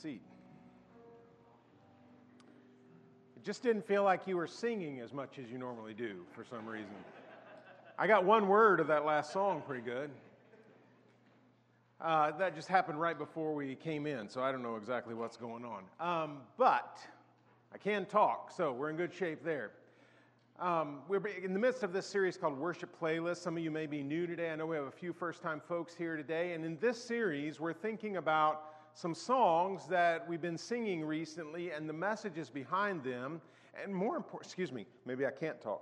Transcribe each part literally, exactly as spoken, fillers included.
seat. It just didn't feel like you were singing as much as you normally do for some reason. I got one word of that last song pretty good. Uh, that just happened right before we came in, so I don't know exactly what's going on. Um, but I can talk, so we're in good shape there. Um, we're in the midst of this series called Worship Playlist. Some of you may be new today. I know we have a few first-time folks here today. And in this series, we're thinking about some songs that we've been singing recently and the messages behind them. And more important, excuse me, maybe I can't talk.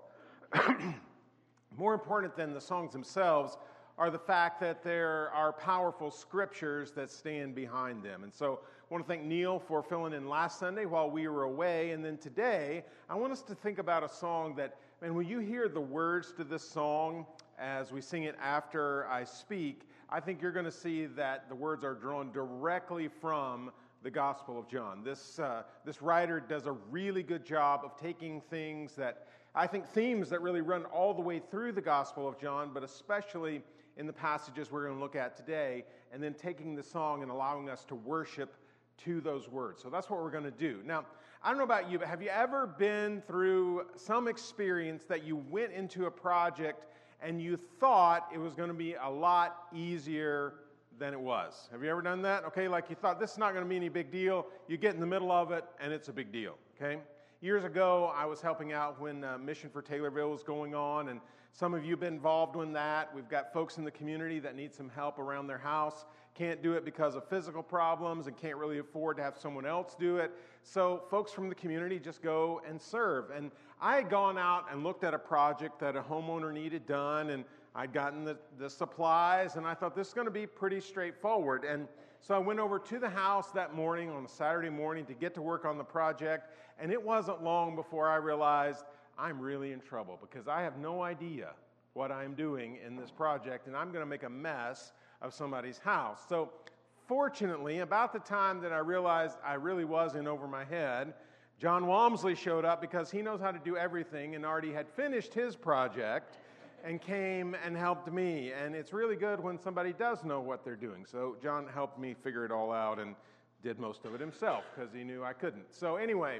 More important than the songs themselves are the fact that there are powerful scriptures that stand behind them. And so I want to thank Neil for filling in last Sunday while we were away. And then today, I want us to think about a song that, man, when you hear the words to this song as we sing it after I speak, I think you're going to see that the words are drawn directly from the Gospel of John. This, uh, this writer does a really good job of taking things that, I think, themes that really run all the way through the Gospel of John, but especially in the passages we're going to look at today, and then taking the song and allowing us to worship to those words. So that's what we're going to do. Now, I don't know about you, but have you ever been through some experience that you went into a project and you thought it was going to be a lot easier than it was? Have you ever done that? Okay, like you thought this is not going to be any big deal. You get in the middle of it, and it's a big deal, okay? Years ago, I was helping out when uh, Mission for Taylorville was going on, and some of you have been involved in that. We've got folks in the community that need some help around their house, can't do it because of physical problems, and can't really afford to have someone else do it. So folks from the community just go and serve. And I had gone out and looked at a project that a homeowner needed done, and I'd gotten the, the supplies, and I thought this is going to be pretty straightforward. And so I went over to the house that morning on a Saturday morning to get to work on the project, and it wasn't long before I realized I'm really in trouble because I have no idea what I'm doing in this project, and I'm going to make a mess of somebody's house. So fortunately, about the time that I realized I really was in over my head, John Walmsley showed up because he knows how to do everything and already had finished his project and came and helped me. And it's really good when somebody does know what they're doing. So John helped me figure it all out and did most of it himself because he knew I couldn't. So anyway,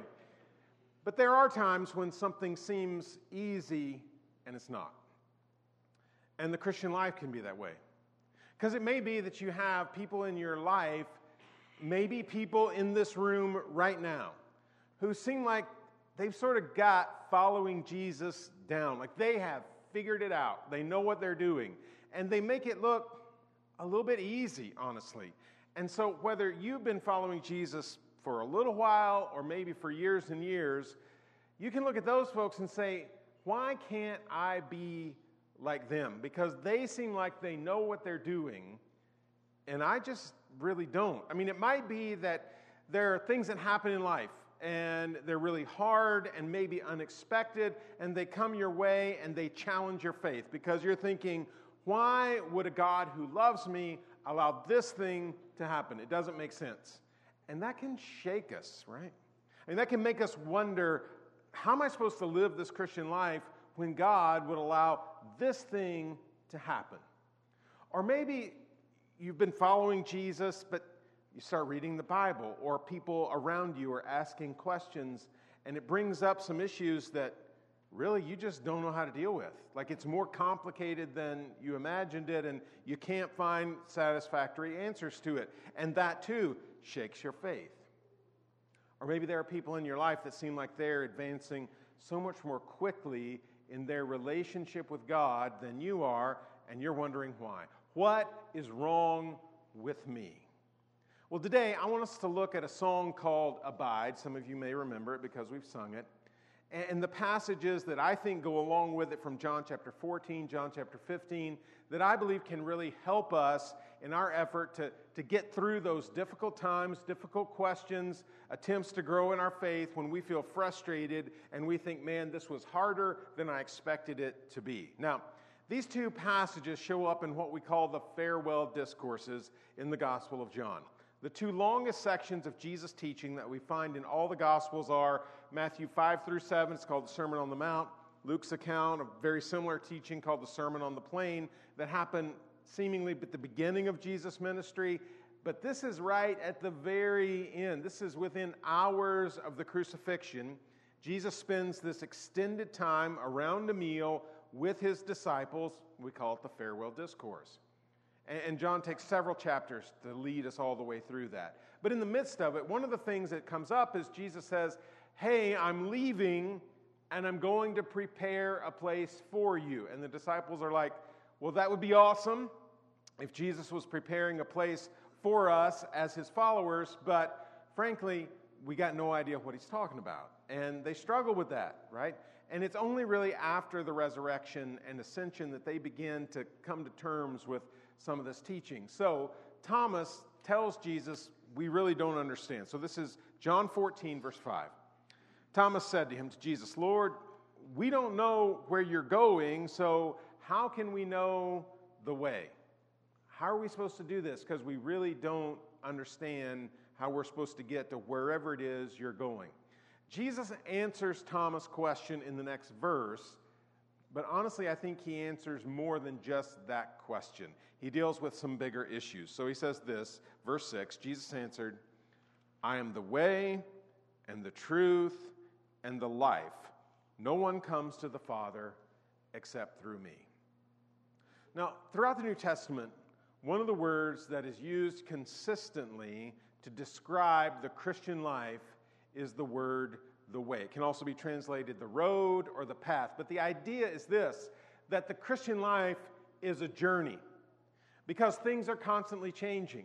but there are times when something seems easy and it's not. And the Christian life can be that way. Because it may be that you have people in your life, maybe people in this room right now, who seem like they've sort of got following Jesus down. Like they have figured it out. They know what they're doing. And they make it look a little bit easy, honestly. And so whether you've been following Jesus for a little while or maybe for years and years, you can look at those folks and say, why can't I be like them? Because they seem like they know what they're doing, and I just really don't. I mean, it might be that there are things that happen in life, and they're really hard and maybe unexpected, and they come your way and they challenge your faith because you're thinking, why would a God who loves me allow this thing to happen? It doesn't make sense. And that can shake us, right? I mean, that can make us wonder, how am I supposed to live this Christian life when God would allow this thing to happen? Or maybe you've been following Jesus, but you start reading the Bible, or people around you are asking questions, and it brings up some issues that really you just don't know how to deal with. Like it's more complicated than you imagined it, and you can't find satisfactory answers to it. And that too shakes your faith. Or maybe there are people in your life that seem like they're advancing so much more quickly in their relationship with God than you are, and you're wondering why. What is wrong with me? Well, today I want us to look at a song called Abide. Some of you may remember it because we've sung it. And the passages that I think go along with it from John chapter fourteen, John chapter fifteen, that I believe can really help us in our effort to, to get through those difficult times, difficult questions, attempts to grow in our faith when we feel frustrated and we think, man, this was harder than I expected it to be. Now, these two passages show up in what we call the farewell discourses in the Gospel of John. The two longest sections of Jesus' teaching that we find in all the Gospels are Matthew five through seven, it's called the Sermon on the Mount. Luke's account, a very similar teaching called the Sermon on the Plain that happened seemingly at the beginning of Jesus' ministry. But this is right at the very end. This is within hours of the crucifixion. Jesus spends this extended time around a meal with his disciples. We call it the farewell discourse. And John takes several chapters to lead us all the way through that. But in the midst of it, one of the things that comes up is Jesus says, hey, I'm leaving and I'm going to prepare a place for you. And the disciples are like, well, that would be awesome if Jesus was preparing a place for us as his followers, but frankly, we got no idea what he's talking about. And they struggle with that, right? And it's only really after the resurrection and ascension that they begin to come to terms with some of this teaching. So Thomas tells Jesus, we really don't understand. So this is John fourteen, verse five. Thomas said to him, to Jesus, Lord, we don't know where you're going, so how can we know the way? How are we supposed to do this? Because we really don't understand how we're supposed to get to wherever it is you're going. Jesus answers Thomas' question in the next verse, but honestly, I think he answers more than just that question. He deals with some bigger issues. So he says this, verse six, Jesus answered, I am the way and the truth and the life. No one comes to the Father except through me. Now, throughout the New Testament, one of the words that is used consistently to describe the Christian life is the word the way. It can also be translated the road or the path. But the idea is this, that the Christian life is a journey because things are constantly changing.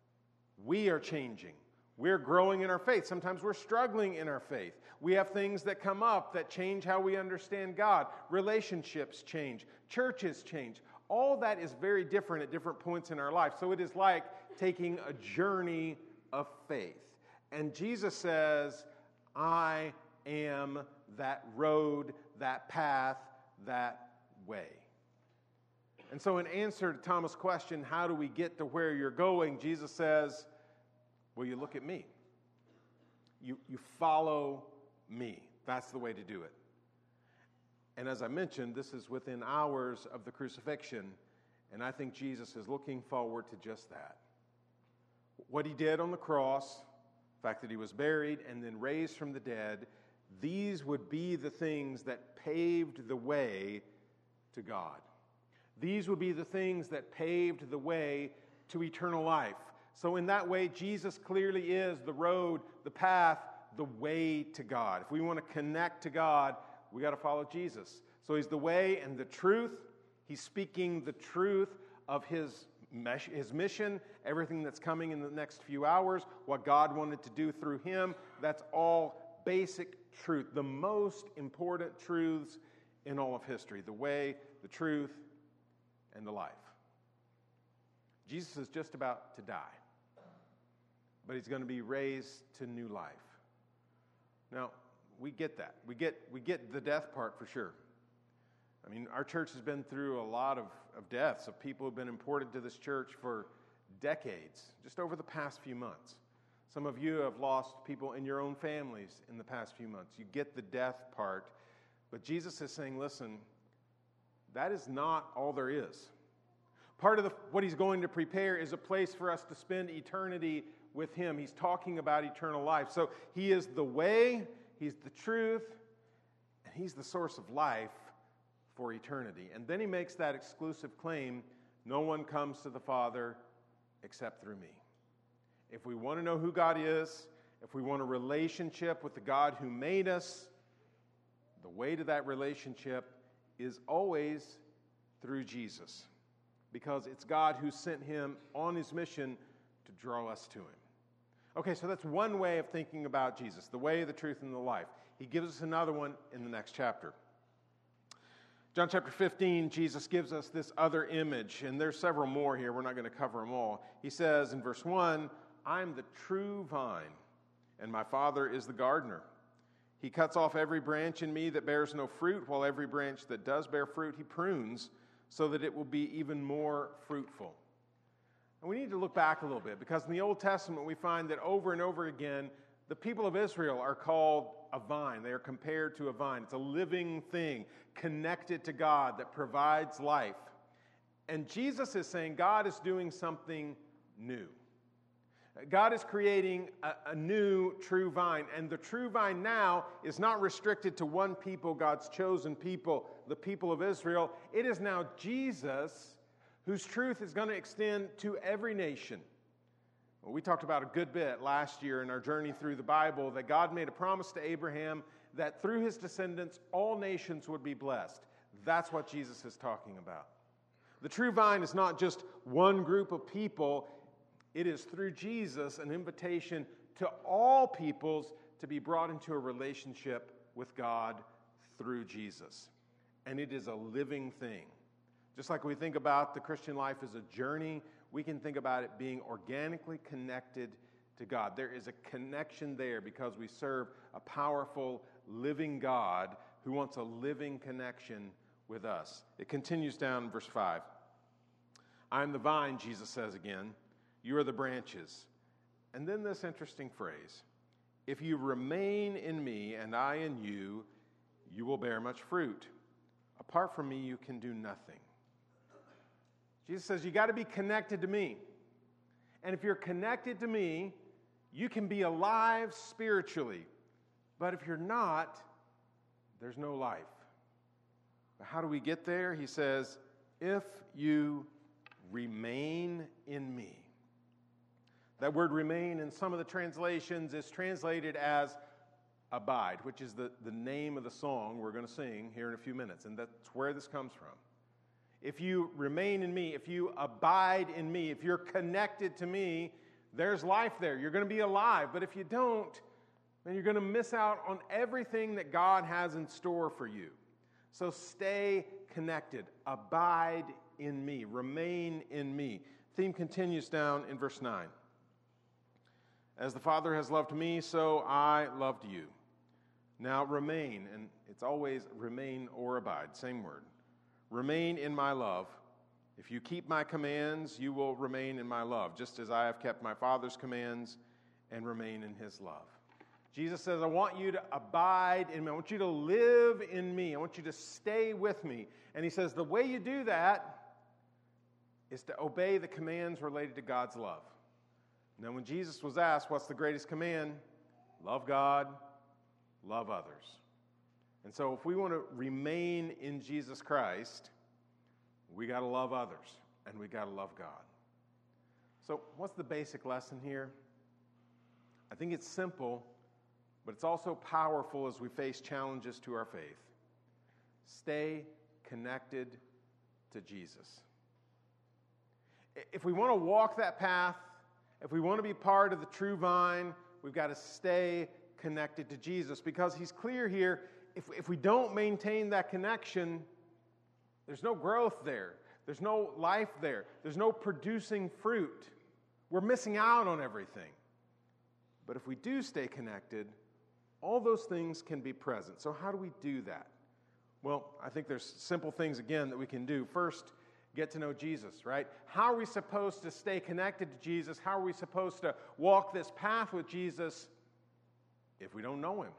We are changing. We're growing in our faith. Sometimes we're struggling in our faith. We have things that come up that change how we understand God. Relationships change. Churches change. All that is very different at different points in our life. So it is like taking a journey of faith. And Jesus says, I am that road, that path, that way. And so in answer to Thomas' question, how do we get to where you're going? Jesus says, well, you look at me. You, you follow me. That's the way to do it. And as I mentioned, this is within hours of the crucifixion, and I think Jesus is looking forward to just that. What he did on the cross, the fact that he was buried and then raised from the dead, these would be the things that paved the way to God. These would be the things that paved the way to eternal life. So in that way, Jesus clearly is the road, the path, the way to God. If we want to connect to God, we got to follow Jesus. So he's the way and the truth. He's speaking the truth of his, his mission, everything that's coming in the next few hours, what God wanted to do through him. That's all basic truth, the most important truths in all of history, the way, the truth, and the life. Jesus is just about to die, but he's going to be raised to new life. Now, we get that. We get we get the death part for sure. I mean, our church has been through a lot of, of deaths of people who have been important to this church for decades, just over the past few months. Some of you have lost people in your own families in the past few months. You get the death part, but Jesus is saying, listen, that is not all there is. Part of the, what he's going to prepare is a place for us to spend eternity with him. He's talking about eternal life. So he is the way, he's the truth, and he's the source of life for eternity. And then he makes that exclusive claim, no one comes to the Father except through me. If we want to know who God is, if we want a relationship with the God who made us, the way to that relationship is always through Jesus, because it's God who sent him on his mission to draw us to him. Okay, so that's one way of thinking about Jesus, the way, the truth, and the life. He gives us another one in the next chapter. John chapter fifteen, Jesus gives us this other image, and there's several more here. We're not going to cover them all. He says in verse one, I'm the true vine, and my Father is the gardener. He cuts off every branch in me that bears no fruit, while every branch that does bear fruit he prunes, so that it will be even more fruitful. And we need to look back a little bit, because in the Old Testament we find that over and over again, the people of Israel are called a vine. They are compared to a vine. It's a living thing connected to God that provides life. And Jesus is saying God is doing something new. God is creating a, a new true vine, and the true vine now is not restricted to one people, God's chosen people, the people of Israel. It is now Jesus, whose truth is going to extend to every nation. Well, we talked about a good bit last year in our journey through the Bible that God made a promise to Abraham that through his descendants all nations would be blessed. That's what Jesus is talking about. The true vine is not just one group of people. It is through Jesus an invitation to all peoples to be brought into a relationship with God through Jesus. And it is a living thing. Just like we think about the Christian life as a journey, we can think about it being organically connected to God. There is a connection there because we serve a powerful, living God who wants a living connection with us. It continues down in verse five. I am the vine, Jesus says again. You are the branches. And then this interesting phrase, if you remain in me and I in you, you will bear much fruit. Apart from me, you can do nothing. Jesus says you got to be connected to me. And if you're connected to me, you can be alive spiritually. But if you're not, there's no life. But how do we get there? He says, if you remain in me. That word remain in some of the translations is translated as abide, which is the, the name of the song we're going to sing here in a few minutes. And that's where this comes from. If you remain in me, if you abide in me, if you're connected to me, there's life there. You're going to be alive. But if you don't, then you're going to miss out on everything that God has in store for you. So stay connected. Abide in me. Remain in me. Theme continues down in verse nine. As the Father has loved me, so I loved you. Now remain, and it's always remain or abide, same word. Remain in my love. If you keep my commands, you will remain in my love, just as I have kept my Father's commands and remain in his love. Jesus says, I want you to abide in me. I want you to live in me. I want you to stay with me. And he says, the way you do that is to obey the commands related to God's love. Now, when Jesus was asked, what's the greatest command? Love God, love others. And so if we want to remain in Jesus Christ, we got to love others, and we got to love God. So what's the basic lesson here? I think it's simple, but it's also powerful as we face challenges to our faith. Stay connected to Jesus. If we want to walk that path, if we want to be part of the true vine, we've got to stay connected to Jesus, because he's clear here, if, if we don't maintain that connection, there's no growth there. There's no life there. There's no producing fruit. We're missing out on everything. But if we do stay connected, all those things can be present. So how do we do that? Well, I think there's simple things, again, that we can do. First, get to know Jesus, right? How are we supposed to stay connected to Jesus? How are we supposed to walk this path with Jesus if we don't know him?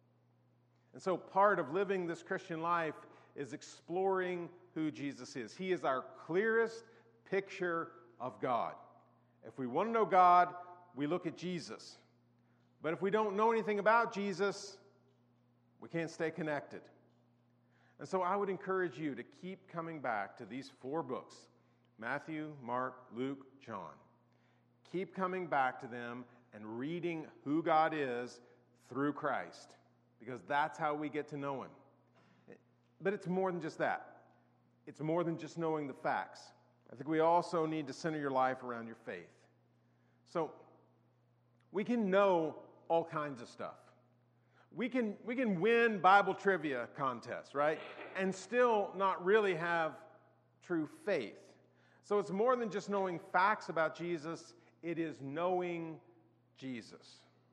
And so part of living this Christian life is exploring who Jesus is. He is our clearest picture of God. If we want to know God, we look at Jesus. But if we don't know anything about Jesus, we can't stay connected. And so I would encourage you to keep coming back to these four books, Matthew, Mark, Luke, John. Keep coming back to them and reading who God is through Christ, because that's how we get to know him. But it's more than just that. It's more than just knowing the facts. I think we also need to center your life around your faith. So we can know all kinds of stuff. We can, we can win Bible trivia contests, right? And still not really have true faith. So it's more than just knowing facts about Jesus. It is knowing Jesus.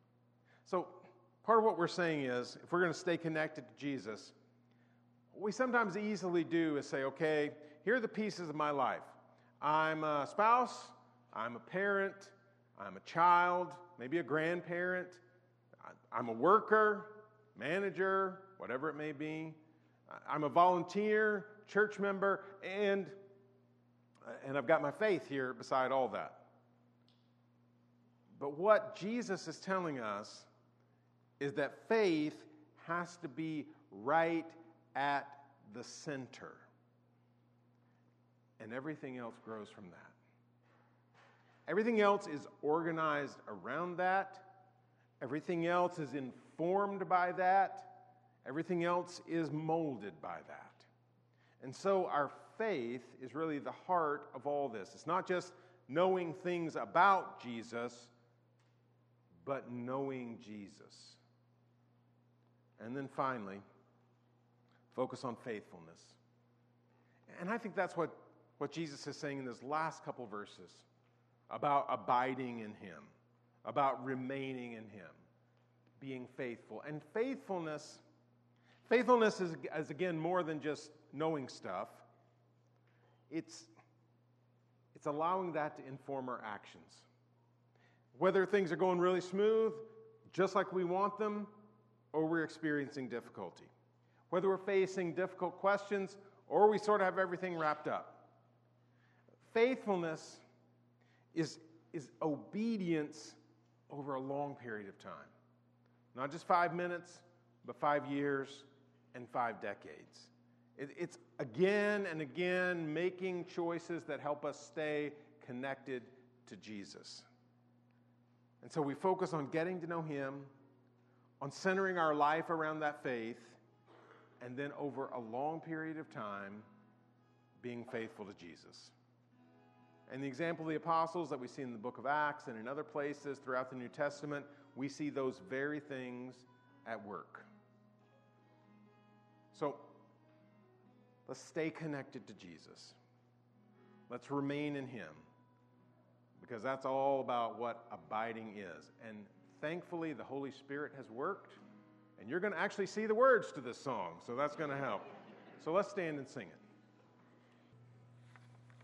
So part of what we're saying is, if we're going to stay connected to Jesus, what we sometimes easily do is say, okay, here are the pieces of my life. I'm a spouse, I'm a parent, I'm a child, maybe a grandparent, I'm a worker, manager, whatever it may be. I'm a volunteer, church member, and, and I've got my faith here beside all that. But what Jesus is telling us is that faith has to be right at the center. And everything else grows from that. Everything else is organized around that. Everything else is informed by that. Everything else is molded by that. And so our faith is really the heart of all this. It's not just knowing things about Jesus, but knowing Jesus. And then finally, focus on faithfulness. And I think that's what, what Jesus is saying in this last couple verses about abiding in him, about remaining in him, being faithful. And faithfulness, faithfulness is, is again more than just knowing stuff. It's, it's allowing that to inform our actions. Whether things are going really smooth, just like we want them, or we're experiencing difficulty. Whether we're facing difficult questions, or we sort of have everything wrapped up. Faithfulness is, is obedience over a long period of time. Not just five minutes, but five years and five decades. It, it's again and again making choices that help us stay connected to Jesus. And so we focus on getting to know him, on centering our life around that faith, and then over a long period of time, being faithful to Jesus. And the example of the apostles that we see in the book of Acts and in other places throughout the New Testament, we see those very things at work. So, let's stay connected to Jesus. Let's remain in him, because that's all about what abiding is. And thankfully, the Holy Spirit has worked, and you're going to actually see the words to this song, so that's going to help. So let's stand and sing it.